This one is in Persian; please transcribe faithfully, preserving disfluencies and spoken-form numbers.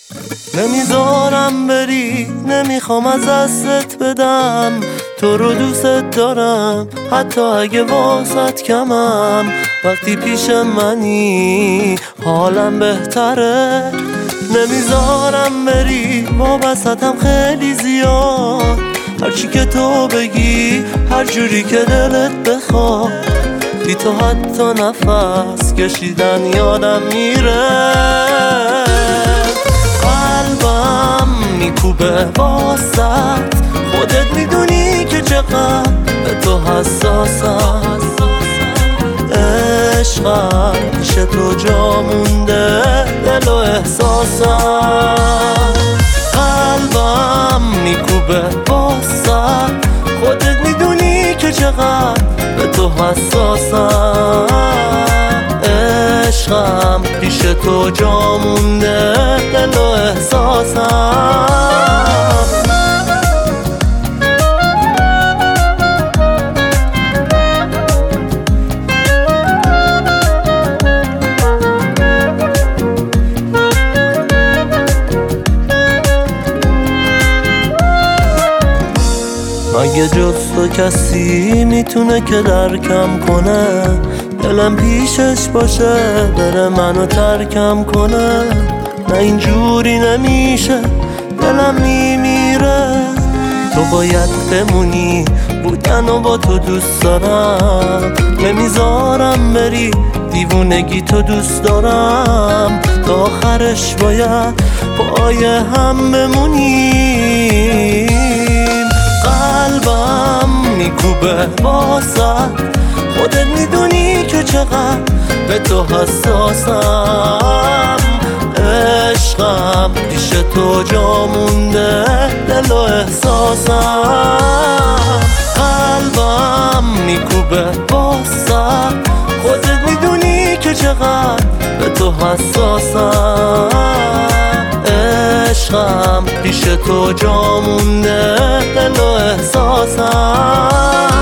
نمیذارم بری، نمیخوام از دستت بدم، تو رو دوست دارم حتی اگه واسط کمم. وقتی پیش منی حالم بهتره، نمیذارم بری، وابستم خیلی زیاد. هرچی که تو بگی، هر جوری که دلت بخواد، بی تو حتی نفس کشیدن یادم میره. قلبم میکوبه واسط، خودت میدونی که چقدر به تو حساسم. عشقم پیش تو جا مونده، دل و احساسم. قلبم میکوبه واسط، خودت میدونی که چقدر به تو حساسم. عشقم پیش تو جا مونده، دل و احساسم. مگه جز تو کسی میتونه که درکم کنه؟ دلم پیشش باشه بره منو ترکم کنه. نه اینجوری نمیشه، دلم میمیره. تو باید بمونی، بودن و با تو دوست دارم. نمیذارم بری، دیوونگی تو دوست دارم. تا آخرش باید پای هم بمونیم. قلبم میکوبه واسط، خودت میدونی که چقدر به تو حساسم. عشقم پیش تو جا مونده، دل و احساسم. قلبم میکوبه واسط، خودت میدونی که چقدر به تو حساسم. عشقم پیش تو جا مونده، دل و احساسم.